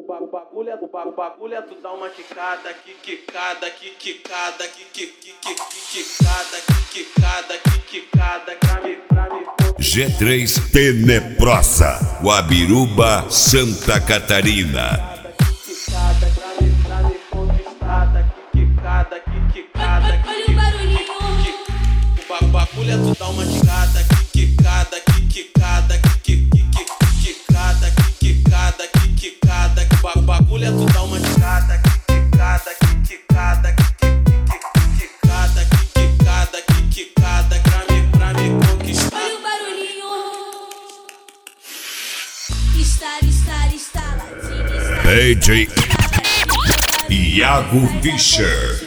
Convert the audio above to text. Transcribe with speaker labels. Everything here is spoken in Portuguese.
Speaker 1: O bagulho é tu dar uma quicada, quicada, quicada,
Speaker 2: G3 Tenebrosa, Guabiruba, Santa Catarina.
Speaker 3: Olha o barulhinho.
Speaker 1: O bagulho é tu dar uma quicada, quicada, quicada, quicada, quicada. O bagulho é tu dar uma quicada, quicada, quicada, quicada, pra me conquistar.
Speaker 3: Olha o barulhinho. Está, ladinho, está.
Speaker 2: AJ Iago Fischer.